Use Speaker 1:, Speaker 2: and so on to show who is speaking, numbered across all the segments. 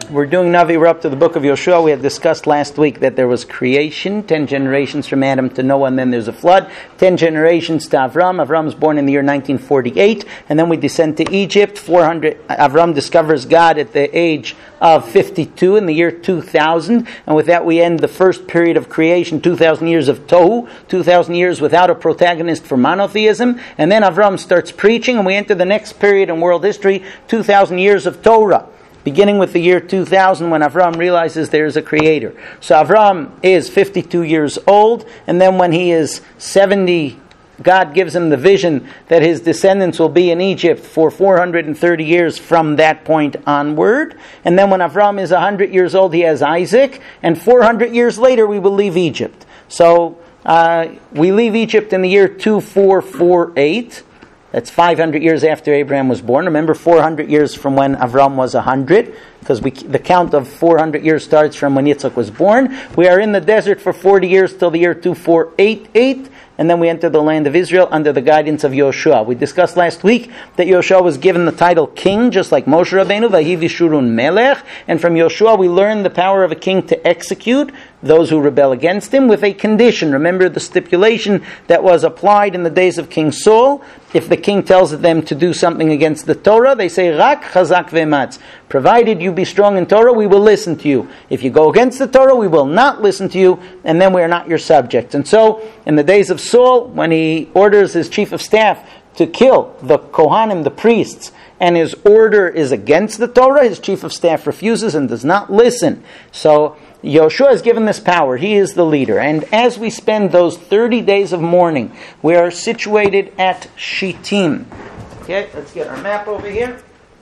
Speaker 1: We're doing Navi. We're up to the book of Yoshua. We had discussed last week that there was creation, 10 generations from Adam to Noah, and then there's a flood. 10 generations to Avram. Avram was born in the year 1948, and then we descend to Egypt. Avram discovers God at the age of 52 in the year 2000, and with that we end the first period of creation, 2,000 years of Tohu, 2,000 years without a protagonist for monotheism, and then Avram starts preaching, and we enter the next period in world history, 2,000 years of Torah, beginning with the year 2000 when Avram realizes there is a creator. So Avram is 52 years old, and then when he is 70, God gives him the vision that his descendants will be in Egypt for 430 years from that point onward. And then when Avram is 100 years old, he has Isaac, and 400 years later we will leave Egypt. So we leave Egypt in the year 2448. That's 500 years after Abraham was born. Remember, 400 years from when Avram was 100, because the count of 400 years starts from when Yitzchak was born. We are in the desert for 40 years till the year 2488, and then we enter the land of Israel under the guidance of Yoshua. We discussed last week that Yoshua was given the title king, just like Moshe Rabbeinu, Vahi Vishurun Melech, and from Yoshua we learn the power of a king to execute those who rebel against him with a condition. Remember the stipulation that was applied in the days of King Saul. If the king tells them to do something against the Torah, they say, Rak chazak ve'matz. Provided you be strong in Torah, we will listen to you. If you go against the Torah, we will not listen to you, and then we are not your subjects. And so, in the days of Saul, when he orders his chief of staff to kill the Kohanim, the priests, and his order is against the Torah, his chief of staff refuses and does not listen. So, Yoshua is given this power. He is the leader. And as we spend those 30 days of mourning, we are situated at Shittim. Okay, let's get our map over here.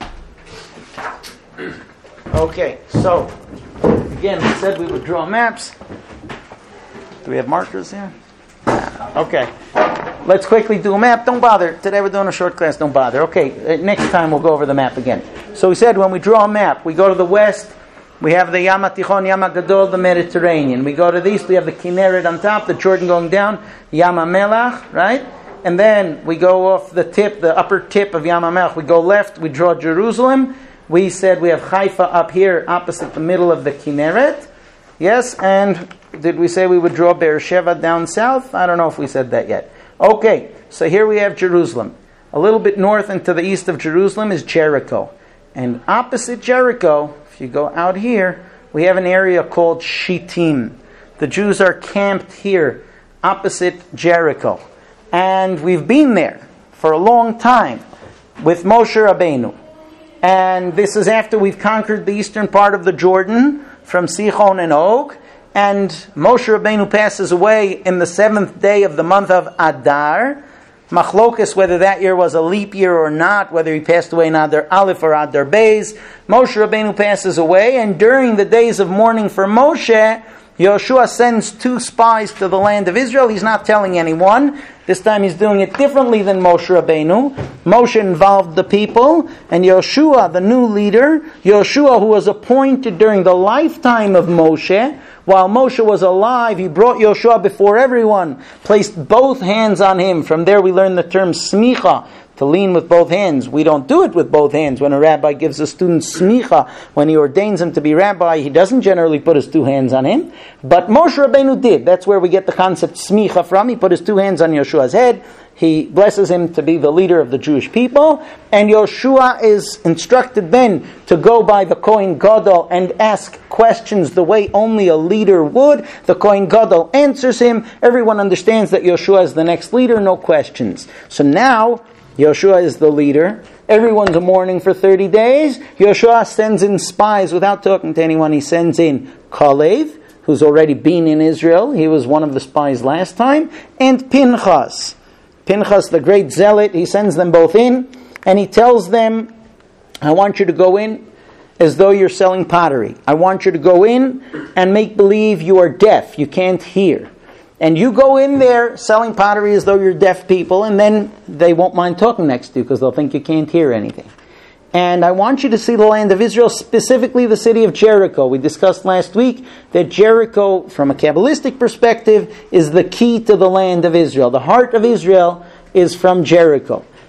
Speaker 1: Okay, so, again, we said we would draw maps. Do we have markers here? Okay. Let's quickly do a map. Don't bother. Today we're doing a short class. Don't bother. Okay, next time we'll go over the map again. So we said when we draw a map, we go to the west. We have the Yam HaTichon, Yam HaGadol, the Mediterranean. We go to the east, we have the Kinneret on top, the Jordan going down, Yam HaMelach, right? And then we go off the tip, the upper tip of Yam HaMelach. We go left, we draw Jerusalem. We said we have Haifa up here, opposite the middle of the Kinneret. Yes, and did we say we would draw Beersheba down south? I don't know if we said that yet. Okay, so here we have Jerusalem. A little bit north and to the east of Jerusalem is Jericho. And opposite Jericho, if you go out here, we have an area called Shittim. The Jews are camped here, opposite Jericho. And we've been there for a long time with Moshe Rabbeinu. And this is after we've conquered the eastern part of the Jordan from Sichon and Og. And Moshe Rabbeinu passes away in the 7th day of the month of Adar. Machlokes, whether that year was a leap year or not, whether he passed away in Adar Aleph or Adar Beis. Moshe Rabbeinu passes away, and during the days of mourning for Moshe, Yoshua sends 2 spies to the land of Israel. He's not telling anyone. This time he's doing it differently than Moshe Rabbeinu. Moshe involved the people, and Yoshua, the new leader, Yoshua, who was appointed during the lifetime of Moshe, while Moshe was alive, he brought Yoshua before everyone, placed both hands on him. From there we learn the term smicha, to lean with both hands. We don't do it with both hands. When a rabbi gives a student smicha, when he ordains him to be rabbi, he doesn't generally put his 2 hands on him. But Moshe Rabbeinu did. That's where we get the concept smicha from. He put his 2 hands on Yoshua's head. He blesses him to be the leader of the Jewish people. And Yoshua is instructed then to go by the Kohen Gadol and ask questions the way only a leader would. The Kohen Gadol answers him. Everyone understands that Yoshua is the next leader, no questions. So now, Yoshua is the leader. Everyone's mourning for 30 days. Yoshua sends in spies without talking to anyone. He sends in Kalev, who's already been in Israel. He was one of the spies last time. And Pinchas. Pinchas, the great zealot, he sends them both in. And he tells them, I want you to go in as though you're selling pottery. I want you to go in and make believe you are deaf. You can't hear. And you go in there selling pottery as though you're deaf people, and then they won't mind talking next to you because they'll think you can't hear anything. And I want you to see the land of Israel, specifically the city of Jericho. We discussed last week that Jericho, from a Kabbalistic perspective, is the key to the land of Israel. The heart of Israel is from Jericho.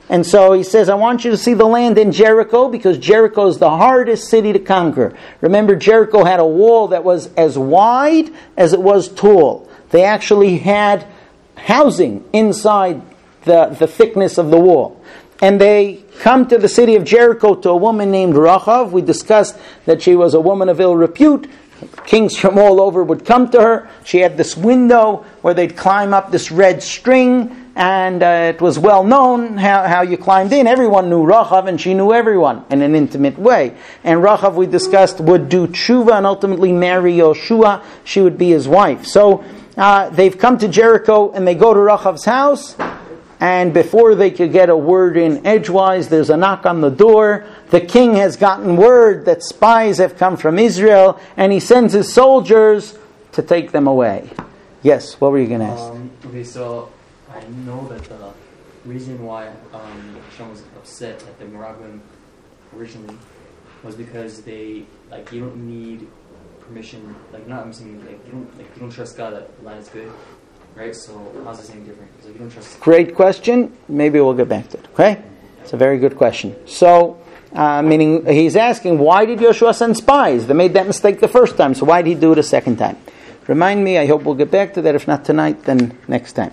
Speaker 1: And so he says, I want you to see the land in Jericho, because Jericho is the hardest city to conquer. Remember, Jericho had a wall that was as wide as it was tall. They actually had housing inside the thickness of the wall. And they come to the city of Jericho to a woman named Rachav. We discussed that she was a woman of ill repute. Kings from all over would come to her. She had this window where they'd climb up this red string, and it was well known how you climbed in. Everyone knew Rachav, and she knew everyone in an intimate way. And Rachav, we discussed, would do tshuva and ultimately marry Yoshua. She would be his wife. So they've come to Jericho, and they go to Rachav's house, and before they could get a word in edgewise, there's a knock on the door. The king has gotten word that spies have come from Israel, and he sends his soldiers to take them away. Yes, what were you going to ask?
Speaker 2: Okay, so I know that the reason why Hashem was upset at the Meraglim originally was because they, you don't need permission, I'm saying, you don't trust God that the land is good, right? So how's this any different? Because you don't trust.
Speaker 1: Great question. Maybe we'll get back to it, okay? It's a very good question. So, meaning he's asking, why did Yoshua send spies? They made that mistake the first time, so why did he do it a second time? Remind me, I hope we'll get back to that. If not tonight, then next time.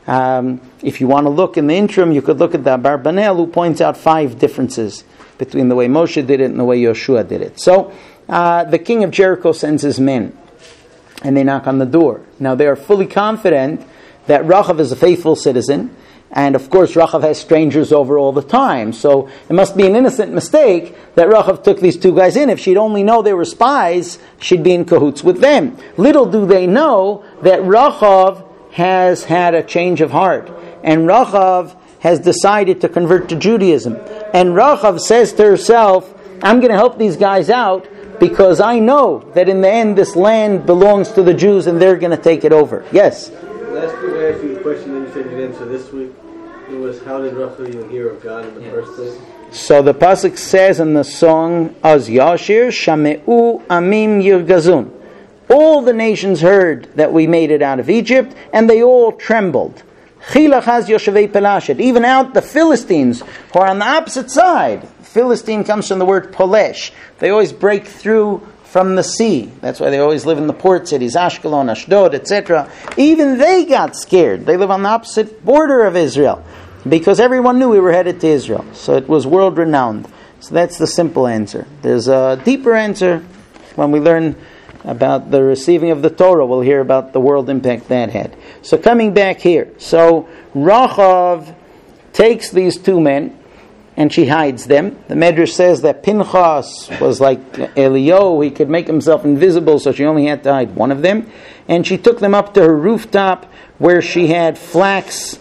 Speaker 1: If you want to look in the interim, you could look at the Abarbanel, who points out 5 differences between the way Moshe did it and the way Yoshua did it. So, the king of Jericho sends his men, and they knock on the door. Now, they are fully confident that Rachav is a faithful citizen, and of course, Rachav has strangers over all the time. So it must be an innocent mistake that Rachav took these 2 guys in. If she'd only know they were spies, she'd be in cahoots with them. Little do they know that Rachav has had a change of heart. And Rachav has decided to convert to Judaism. And Rachav says to herself, I'm going to help these guys out because I know that in the end this land belongs to the Jews and they're going to take it over. Yes?
Speaker 3: Last week I asked you a question and you said you'd answer this week. It was, how did Rachav even hear of God in the first place?
Speaker 1: So the pasuk says in the song, Az Yashir Shameu Amim Yirgazun. All the nations heard that we made it out of Egypt, and they all trembled. Chilachaz Yoshevei Pelashet. Even out the Philistines, who are on the opposite side. Philistine comes from the word Polesh. They always break through from the sea. That's why they always live in the port cities, Ashkelon, Ashdod, etc. Even they got scared. They live on the opposite border of Israel, because everyone knew we were headed to Israel. So it was world-renowned. So that's the simple answer. There's a deeper answer when we learn about the receiving of the Torah. We'll hear about the world impact that had. So coming back here. So Rachav takes these 2 men and she hides them. The Medrash says that Pinchas was like Eliyahu. He could make himself invisible, so she only had to hide one of them. And she took them up to her rooftop where she had flax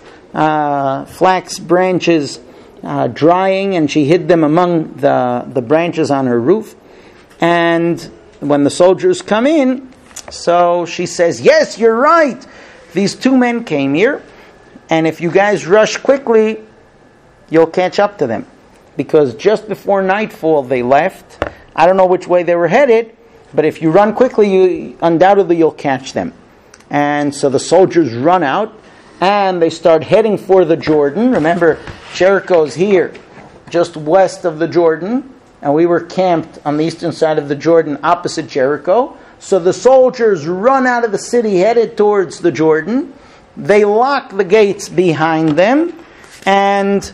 Speaker 1: branches drying, and she hid them among the branches on her roof. And when the soldiers come in, so she says, yes, you're right. These 2 men came here, and if you guys rush quickly, you'll catch up to them. Because just before nightfall they left. I don't know which way they were headed, but if you run quickly, undoubtedly you'll catch them. And so the soldiers run out, and they start heading for the Jordan. Remember, Jericho's here, just west of the Jordan, and we were camped on the eastern side of the Jordan, opposite Jericho. So the soldiers run out of the city, headed towards the Jordan. They lock the gates behind them, and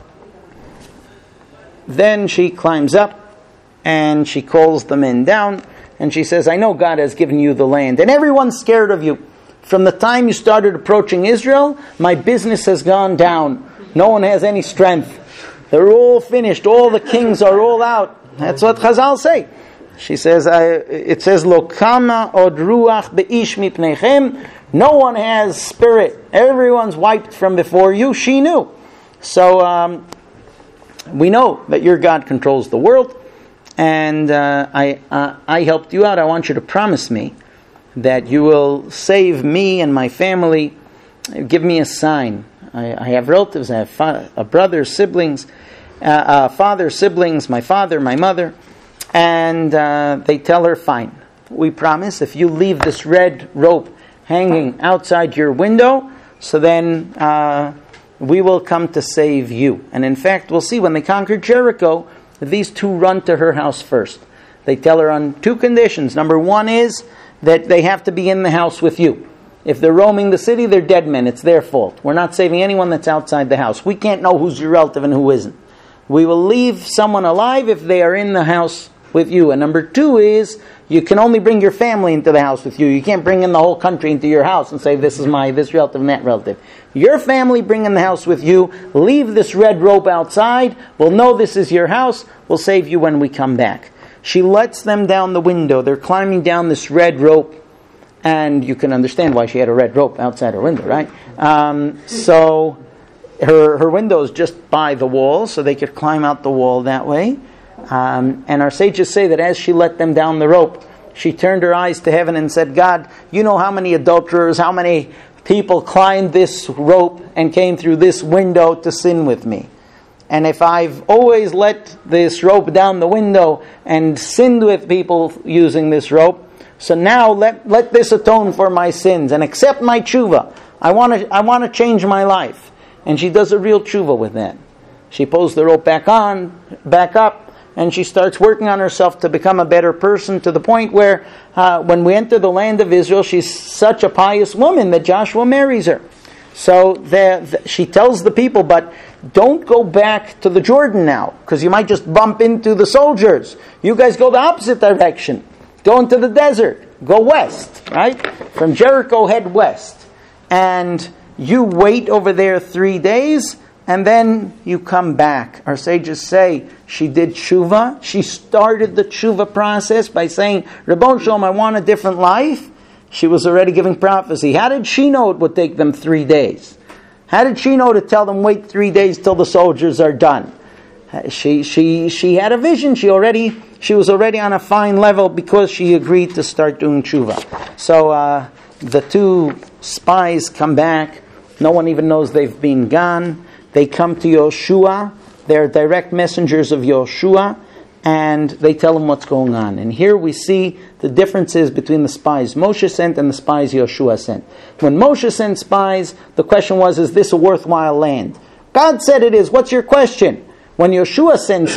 Speaker 1: then she climbs up, and she calls the men down, and she says, I know God has given you the land, and everyone's scared of you. From the time you started approaching Israel, my business has gone down. No one has any strength. They're all finished. All the kings are all out. That's what Chazal say. She says, it says, Lo kama od ruach beish mipnechem. No one has spirit. Everyone's wiped from before you. She knew. So we know that your God controls the world, and I helped you out. I want you to promise me that you will save me and my family. Give me a sign. I have relatives. I have a brother, siblings, father, siblings, my father, my mother. And they tell her, fine, we promise if you leave this red rope hanging outside your window, so then we will come to save you. And in fact, we'll see when they conquered Jericho, these two run to her house first. They tell her on two conditions. Number one is that they have to be in the house with you. If they're roaming the city, they're dead men. It's their fault. We're not saving anyone that's outside the house. We can't know who's your relative and who isn't. We will leave someone alive if they are in the house with you. And number two is, you can only bring your family into the house with you. You can't bring in the whole country into your house and say, this is this relative and that relative. Your family bring in the house with you. Leave this red rope outside. We'll know this is your house. We'll save you when we come back. She lets them down the window. They're climbing down this red rope. And you can understand why she had a red rope outside her window, right? So her window is just by the wall, so they could climb out the wall that way. And our sages say that as she let them down the rope, she turned her eyes to heaven and said, God, you know how many adulterers, how many people climbed this rope and came through this window to sin with me. And if I've always let this rope down the window and sinned with people using this rope, so now let this atone for my sins and accept my tshuva. I want to change my life. And she does a real tshuva with that. She pulls the rope back up, and she starts working on herself to become a better person, to the point where when we enter the land of Israel, she's such a pious woman that Joshua marries her. So she tells the people, but don't go back to the Jordan now, because you might just bump into the soldiers. You guys go the opposite direction. Go into the desert. Go west, right? From Jericho, head west. And you wait over there 3 days, and then you come back. Our sages say she did tshuva. She started the tshuva process by saying, Rabbon Shalom, I want a different life. She was already giving prophecy. How did she know it would take them 3 days? How did she know to tell them, wait 3 days till the soldiers are done? She had a vision. She was already on a fine level because she agreed to start doing tshuva. So the two spies come back. No one even knows they've been gone. They come to Yoshua. They're direct messengers of Yoshua, and they tell him what's going on. And here we see the differences between the spies Moshe sent and the spies Yoshua sent. When Moshe sent spies, the question was, is this a worthwhile land? God said it is. What's your question? When Yoshua sends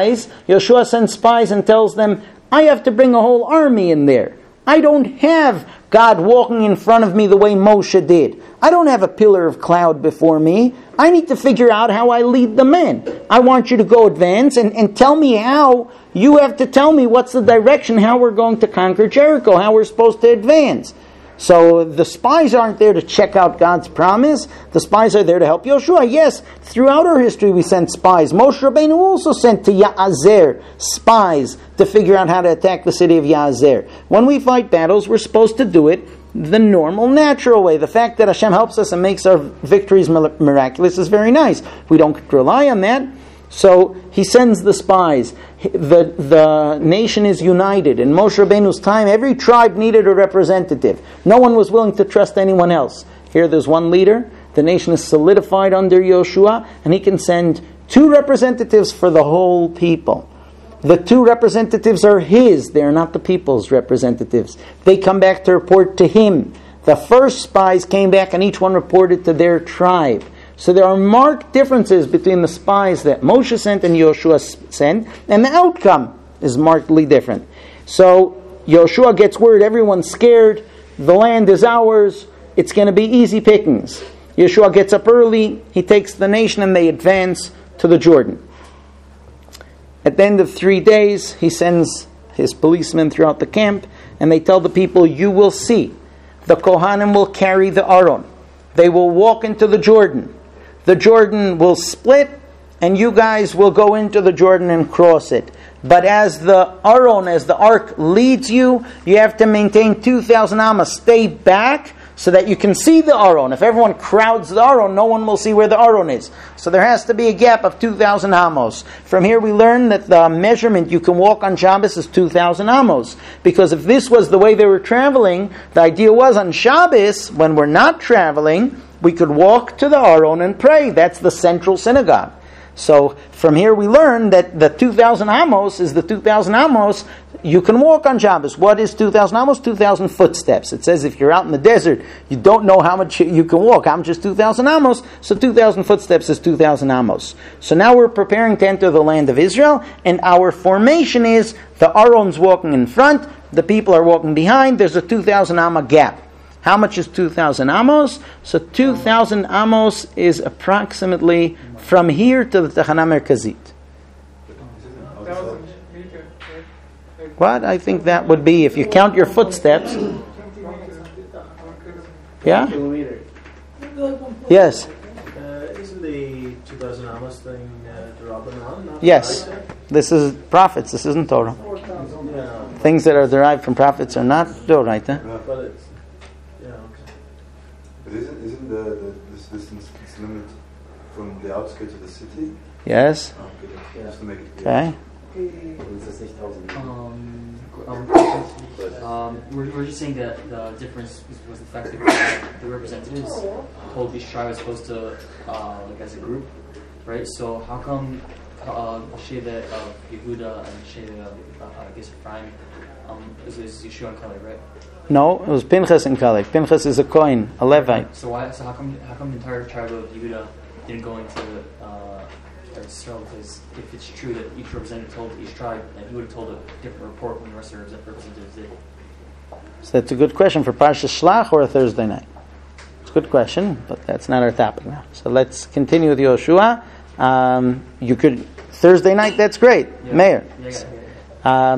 Speaker 1: spies and tells them, I have to bring a whole army in there. I don't have God walking in front of me the way Moshe did. I don't have a pillar of cloud before me. I need to figure out how I lead the men. I want you to go advance and tell me how. You have to tell me what's the direction, how we're going to conquer Jericho, how we're supposed to advance. So the spies aren't there to check out God's promise. The spies are there to help Yoshua. Yes, throughout our history we sent spies. Moshe Rabbeinu also sent to Ya'azer spies to figure out how to attack the city of Ya'azer. When we fight battles, we're supposed to do it the normal, natural way. The fact that Hashem helps us and makes our victories miraculous is very nice. We don't rely on that. So he sends the spies. The nation is united. In Moshe Rabbeinu's time, every tribe needed a representative. No one was willing to trust anyone else. Here there's one leader. The nation is solidified under Yoshua, and he can send 2 representatives for the whole people. The 2 representatives are his. They are not the people's representatives. They come back to report to him. The first spies came back, and each one reported to their tribe. So there are marked differences between the spies that Moshe sent and Yoshua sent, and the outcome is markedly different. So Yoshua gets word, everyone's scared, the land is ours, it's going to be easy pickings. Yoshua gets up early, he takes the nation, and they advance to the Jordan. At the end of 3 days, he sends his policemen throughout the camp, and they tell the people, you will see, the Kohanim will carry the Aron. They will walk into the Jordan. The Jordan will split, and you guys will go into the Jordan and cross it. But as the Aron, as the ark leads you, you have to maintain 2,000 amas. Stay back so that you can see the Aron. If everyone crowds the Aron, no one will see where the Aron is. So there has to be a gap of 2,000 amos. From here we learn that the measurement you can walk on Shabbos is 2,000 amos. Because if this was the way they were traveling, the idea was on Shabbos, when we're not traveling, we could walk to the Aron and pray. That's the central synagogue. So from here we learn that the 2,000 amos is the 2,000 amos you can walk on Shabbos. What is 2,000 amos? 2,000 footsteps. It says if you're out in the desert, you don't know how much you can walk. How much is 2,000 amos? So 2,000 footsteps is 2,000 amos. So now we're preparing to enter the land of Israel, and our formation is the Aaron's walking in front, the people are walking behind. There's a 2,000 amma gap. How much is 2,000 amos? So 2,000 amos is approximately from here to the Tachana Merkazit. What? I think that would be, if you count your footsteps. Yeah?
Speaker 3: Kilometer.
Speaker 1: Yes.
Speaker 4: Isn't the 2,000 amos thing the Rabbanan?
Speaker 1: Yes. This is prophets. This isn't Torah.
Speaker 4: Yeah,
Speaker 1: Things that are derived from prophets are not Doraita.
Speaker 4: but it's okay.
Speaker 5: But isn't this distance limit from the outskirts of the city?
Speaker 1: Yes.
Speaker 5: Okay, just to make it clear.
Speaker 1: Okay.
Speaker 2: We're just saying that the difference was the fact that the representatives told each tribe was supposed to, like as a group, right? So how come Sheva of Yehuda and Sheva of, I guess, Ephraim is Yeshua and Caleb, right?
Speaker 1: No, it was Pinchas and Caleb. Pinchas is a Kohen, a Levite.
Speaker 2: So how come the entire tribe of Yehuda didn't go into Eretz Yisrael? Because if it's true that each representative told each tribe, then he would have told a different report when the rest of the representatives did.
Speaker 1: So that's a good question for Parsha Shlach or a Thursday night. It's a good question, but that's not our topic now. So let's continue with Yoshua. You could Thursday night. That's great,
Speaker 2: Yeah.
Speaker 1: Mayor.
Speaker 2: Yeah.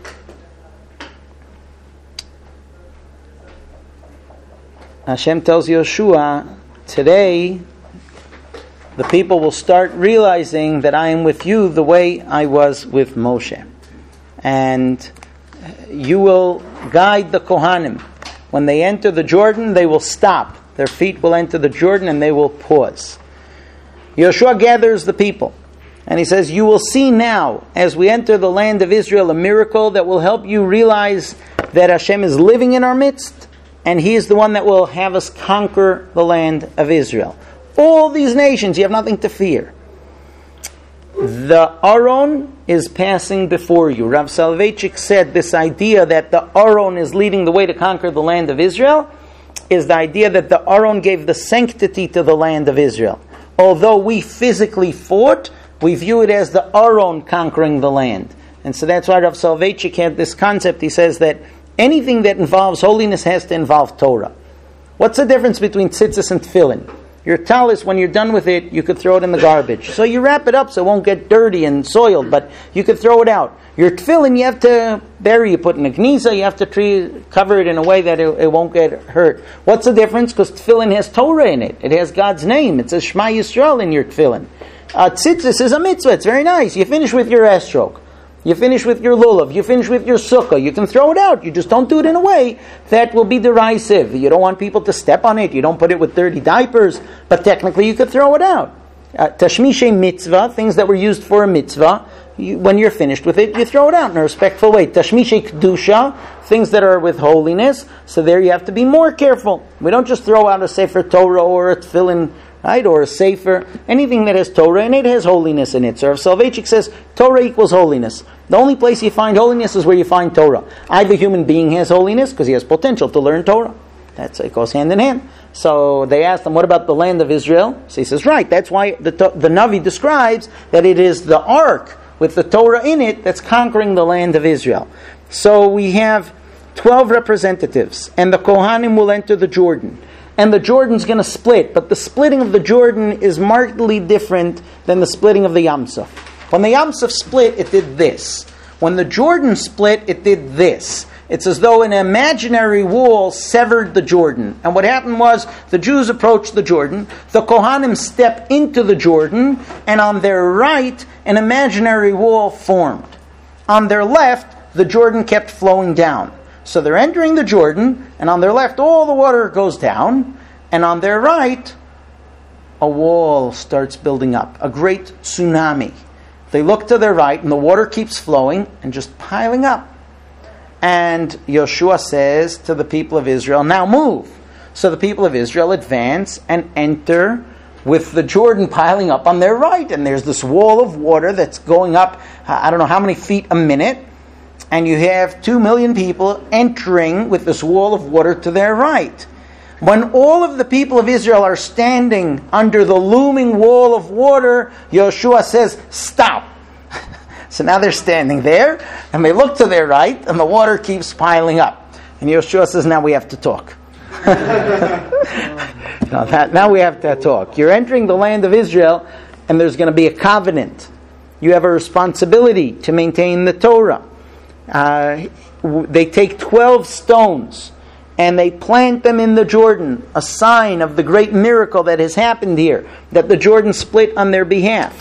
Speaker 1: Hashem tells Yoshua, today the people will start realizing that I am with you the way I was with Moshe. And you will guide the Kohanim. When they enter the Jordan, they will stop. Their feet will enter the Jordan and they will pause. Yoshua gathers the people. And he says, you will see now, as we enter the land of Israel, a miracle that will help you realize that Hashem is living in our midst, and He is the one that will have us conquer the land of Israel. All these nations, you have nothing to fear. The Aron is passing before you. Rav Soloveitchik said this idea that the Aron is leading the way to conquer the land of Israel is the idea that the Aron gave the sanctity to the land of Israel. Although we physically fought, we view it as the Aron conquering the land. And so that's why Rav Soloveitchik had this concept. He says that anything that involves holiness has to involve Torah. What's the difference between tzitzis and tefillin? Your talis, when you're done with it, you could throw it in the garbage. So you wrap it up so it won't get dirty and soiled, but you could throw it out. Your tefillin, you have to bury, you put in a gniza, you have to cover it in a way that it won't get hurt. What's the difference? Because tefillin has Torah in it. It has God's name. It says Shema Yisrael in your tefillin. Tzitzis is a mitzvah. It's very nice. You finish with your esrog. You finish with your lulav. You finish with your sukkah. You can throw it out. You just don't do it in a way that will be derisive. You don't want people to step on it. You don't put it with dirty diapers. But technically you could throw it out. Tashmishe mitzvah, things that were used for a mitzvah, when you're finished with it, you throw it out in a respectful way. Tashmishe kedusha, things that are with holiness. So there you have to be more careful. We don't just throw out a sefer Torah or a tefillin, right, or a sefer, anything that has Torah and it has holiness in it. So Rav Soloveitchik says Torah equals holiness. The only place you find holiness is where you find Torah. Either human being has holiness because he has potential to learn Torah. It goes hand in hand. So they asked him, what about the land of Israel? So he says, right, that's why the Navi describes that it is the ark with the Torah in it that's conquering the land of Israel. So we have 12 representatives, and the Kohanim will enter the Jordan. And the Jordan's going to split, but the splitting of the Jordan is markedly different than the splitting of the Yam Suf. When the Yam Suf split, it did this. When the Jordan split, it did this. It's as though an imaginary wall severed the Jordan. And what happened was, the Jews approached the Jordan, the Kohanim step into the Jordan, and on their right, an imaginary wall formed. On their left, the Jordan kept flowing down. So they're entering the Jordan, and on their left, all the water goes down, and on their right, a wall starts building up, a great tsunami. They look to their right, and the water keeps flowing and just piling up. And Yoshua says to the people of Israel, now move. So the people of Israel advance and enter with the Jordan piling up on their right. And there's this wall of water that's going up, I don't know how many feet a minute. and you have 2 million people entering with this wall of water to their right. When all of the people of Israel are standing under the looming wall of water, Yoshua says, stop. So now they're standing there, and they look to their right, and the water keeps piling up. And Yoshua says, now we have to talk. Now we have to talk. You're entering the land of Israel, and there's going to be a covenant. You have a responsibility to maintain the Torah. They take 12 stones and they plant them in the Jordan, a sign of the great miracle that has happened here, that the Jordan split on their behalf.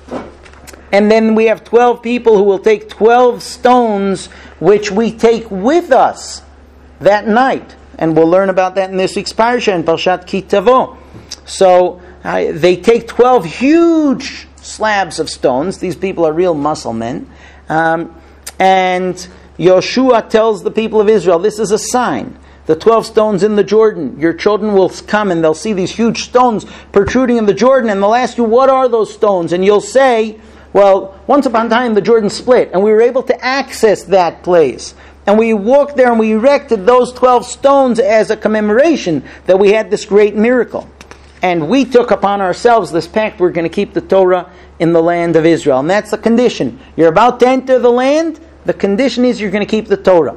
Speaker 1: And then we have 12 people who will take 12 stones, which we take with us that night. And we'll learn about that in this week's parasha, in Parshat Ki Tavo. So they take 12 huge slabs of stones. These people are real muscle men. And Yoshua tells the people of Israel, this is a sign. The 12 stones in the Jordan, your children will come and they'll see these huge stones protruding in the Jordan, and they'll ask you, what are those stones? And you'll say, well, once upon a time the Jordan split, and we were able to access that place. And we walked there and we erected those 12 stones as a commemoration that we had this great miracle. And we took upon ourselves this pact, we're going to keep the Torah in the land of Israel. And that's the condition. You're about to enter the land, the condition is you're going to keep the Torah.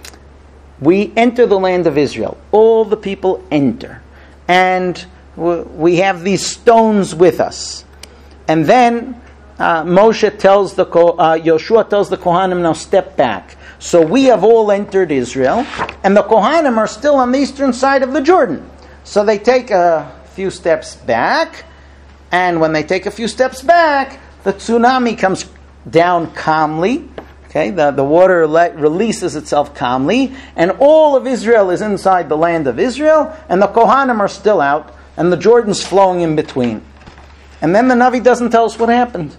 Speaker 1: We enter the land of Israel. All the people enter. And we have these stones with us. And then Yoshua tells the Kohanim, now step back. So we have all entered Israel, and the Kohanim are still on the eastern side of the Jordan. So they take a few steps back, and when they take a few steps back, the tsunami comes down calmly. Okay, the water releases itself calmly, and all of Israel is inside the land of Israel, and the Kohanim are still out, and the Jordan's flowing in between. And then the Navi doesn't tell us what happened.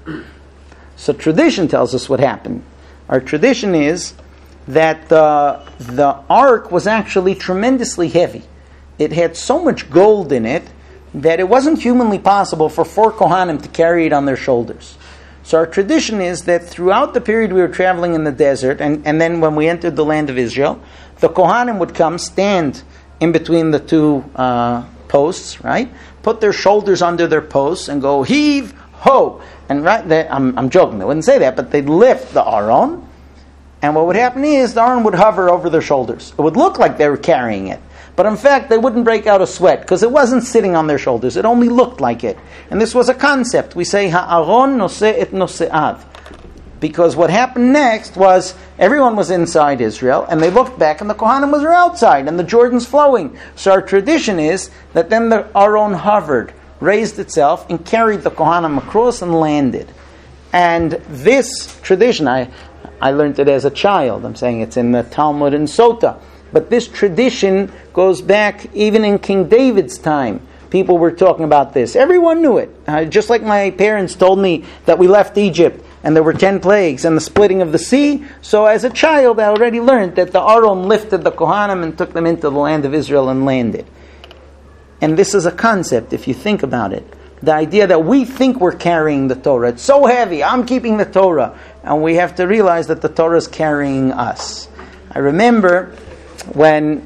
Speaker 1: So tradition tells us what happened. Our tradition is that the ark was actually tremendously heavy. It had so much gold in it that it wasn't humanly possible for 4 Kohanim to carry it on their shoulders. So our tradition is that throughout the period we were traveling in the desert, and then when we entered the land of Israel, the Kohanim would come, stand in between the two posts, right? Put their shoulders under their posts and go, heave, ho! And I'm joking, they wouldn't say that, but they'd lift the Aron, and what would happen is the Aron would hover over their shoulders. It would look like they were carrying it. But in fact, they wouldn't break out a sweat because it wasn't sitting on their shoulders. It only looked like it. And this was a concept. We say, Ha'aron noseh et nose'av. Because what happened next was, everyone was inside Israel, and they looked back, and the Kohanim was outside, and the Jordan's flowing. So our tradition is that then the Aron hovered, raised itself, and carried the Kohanim across and landed. And this tradition, I learned it as a child. I'm saying it's in the Talmud in Sota. But this tradition goes back even in King David's time. People were talking about this. Everyone knew it. Just like my parents told me that we left Egypt and there were 10 plagues and the splitting of the sea. So as a child, I already learned that the Aron lifted the Kohanim and took them into the land of Israel and landed. And this is a concept, if you think about it. The idea that we think we're carrying the Torah. It's so heavy, I'm keeping the Torah. And we have to realize that the Torah is carrying us. I remember when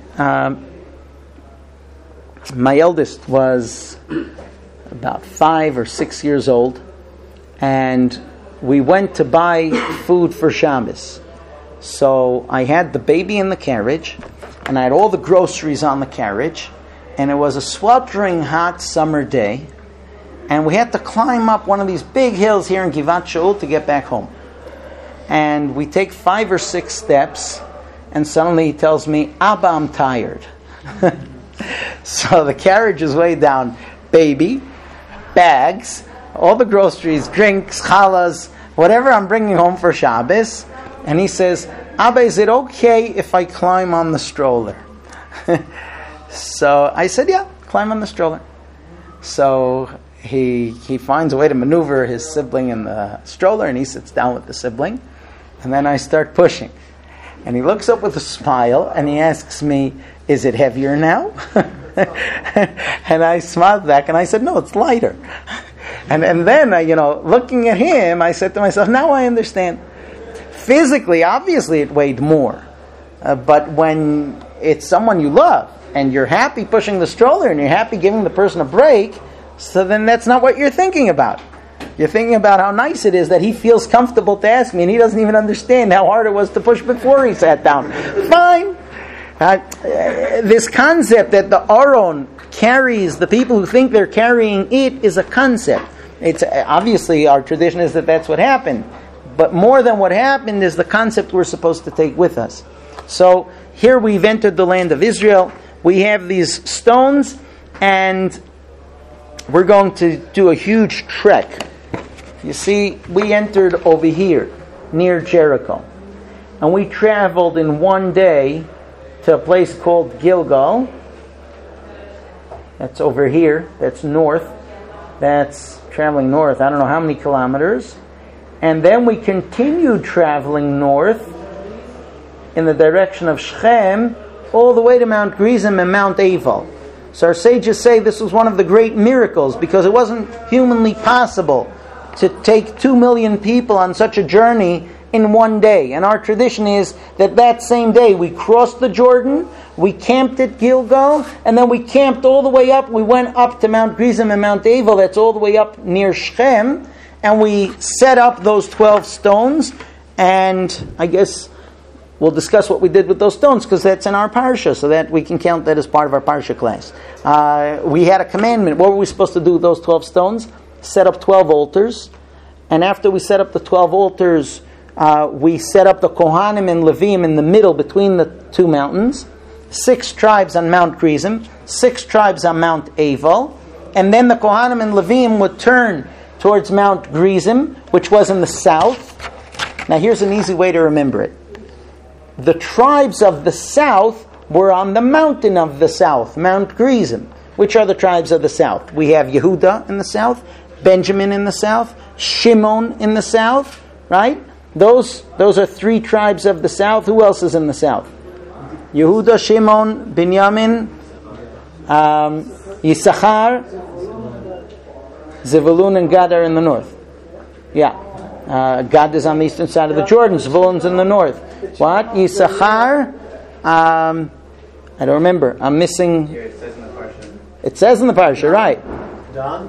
Speaker 1: my eldest was about 5 or 6 years old, and we went to buy food for Shabbos. So I had the baby in the carriage, and I had all the groceries on the carriage, and it was a sweltering hot summer day, and we had to climb up one of these big hills here in Givat Shaul to get back home. And we take 5 or 6 steps, and suddenly he tells me, Abba, I'm tired. So the carriage is way down. Baby, bags, all the groceries, drinks, challahs, whatever I'm bringing home for Shabbos. And he says, Abba, is it okay if I climb on the stroller? So I said, yeah, climb on the stroller. So he finds a way to maneuver his sibling in the stroller, and he sits down with the sibling. And then I start pushing. And he looks up with a smile, and he asks me, is it heavier now? And I smiled back, and I said, no, it's lighter. And then, looking at him, I said to myself, now I understand. physically, obviously, it weighed more. But when it's someone you love, and you're happy pushing the stroller, and you're happy giving the person a break, so then that's not what you're thinking about. You're thinking about how nice it is that he feels comfortable to ask me, and he doesn't even understand how hard it was to push before he sat down. Fine. This concept that the Aron carries the people who think they're carrying it is a concept. It's obviously our tradition is that that's what happened, but more than what happened is the concept we're supposed to take with us. So here we've entered the land of Israel. We have these stones, and we're going to do a huge trek. You see, we entered over here near Jericho, and we traveled in one day to a place called Gilgal. That's over here. That's north. That's traveling north. I don't know how many kilometers. And then we continued traveling north in the direction of Shechem, all the way to Mount Gerizim and Mount Aval. So our sages say this was one of the great miracles, because it wasn't humanly possible to take 2 million people on such a journey in one day. And our tradition is that same day we crossed the Jordan, we camped at Gilgal, and then we camped all the way up. We went up to Mount Gerizim and Mount Aval, that's all the way up near Shechem, and we set up those 12 stones. And I guess we'll discuss what we did with those stones, because that's in our parsha, so that we can count that as part of our parsha class. We had a commandment. What were we supposed to do with those 12 stones? Set up 12 altars. And after we set up the 12 altars, we set up the Kohanim and Levim in the middle between the two mountains. 6 tribes on Mount Gerizim, 6 tribes on Mount Aval. And then the Kohanim and Levim would turn towards Mount Gerizim, which was in the south. Now here's an easy way to remember it. The tribes of the south were on the mountain of the south, Mount Gerizim. Which are the tribes of the south? We have Yehuda in the south, Benjamin in the south, Shimon in the south, right? Those are 3 tribes of the south. Who else is in the south? Yehuda, Shimon, Binyamin, Yisachar, Zevulun, and Gad are in the north. Yeah. Gad is on the eastern side of the Jordan. Zevulun's in the north. What? Yisachar? I don't remember. I'm missing.
Speaker 3: Here it says in the parsha.
Speaker 1: It says in the parsha, right?
Speaker 4: Don?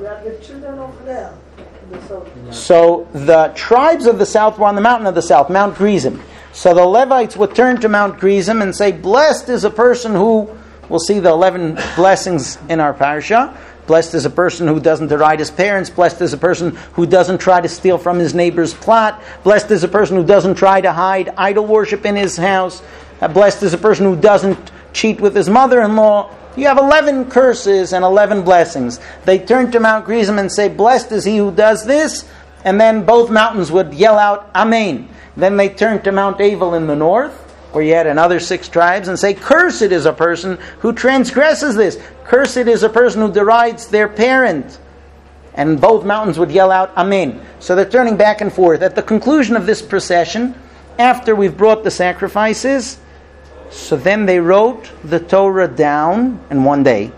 Speaker 1: So the tribes of the south were on the mountain of the south, Mount Gerizim. So the Levites would turn to Mount Gerizim and say, blessed is a person who, we'll see the 11 blessings in our parsha. Blessed is a person who doesn't deride his parents. Blessed is a person who doesn't try to steal from his neighbor's plot. Blessed is a person who doesn't try to hide idol worship in his house. Blessed is a person who doesn't cheat with his mother-in-law. You have 11 curses and 11 blessings. They turn to Mount Gerizim and say, blessed is he who does this. And then both mountains would yell out, Amen. Then they turn to Mount Aval in the north, where you had another 6 tribes, and say, cursed is a person who transgresses this. Cursed is a person who derides their parent. And both mountains would yell out, Amen. So they're turning back and forth. At the conclusion of this procession, after we've brought the sacrifices, so then they wrote the Torah down in one day,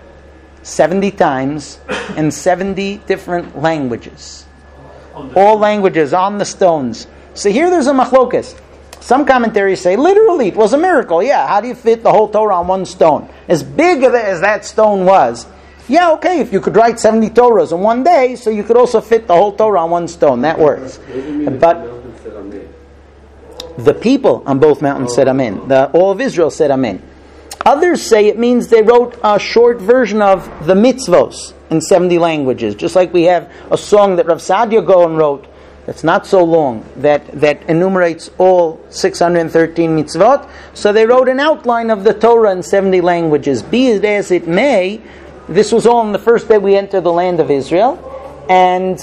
Speaker 1: 70 times, in 70 different languages. All languages on the stones. So here there's a machlokas. Some commentaries say, literally, it was a miracle. Yeah, how do you fit the whole Torah on one stone? As big as that stone was, yeah, okay, if you could write 70 Torahs in one day, so you could also fit the whole Torah on one stone. That works. But the people on both mountains said Amen. All of Israel said Amen. Others say it means they wrote a short version of the mitzvos in 70 languages. Just like we have a song that Rav Saadia Gaon wrote that's not so long, that enumerates all 613 mitzvot. So they wrote an outline of the Torah in 70 languages. Be it as it may, this was all on the first day we entered the land of Israel. And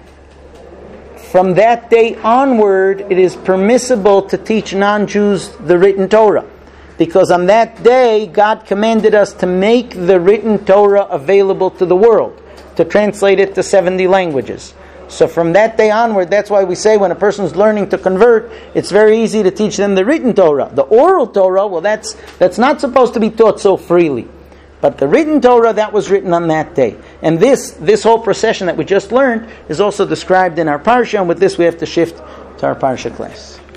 Speaker 1: from that day onward, it is permissible to teach non-Jews the written Torah. Because on that day, God commanded us to make the written Torah available to the world, to translate it to 70 languages. So from that day onward, that's why we say when a person is learning to convert, it's very easy to teach them the written Torah. The oral Torah, well, that's not supposed to be taught so freely. But the written Torah, that was written on that day. And this whole procession that we just learned is also described in our parsha, and with this we have to shift to our parsha class.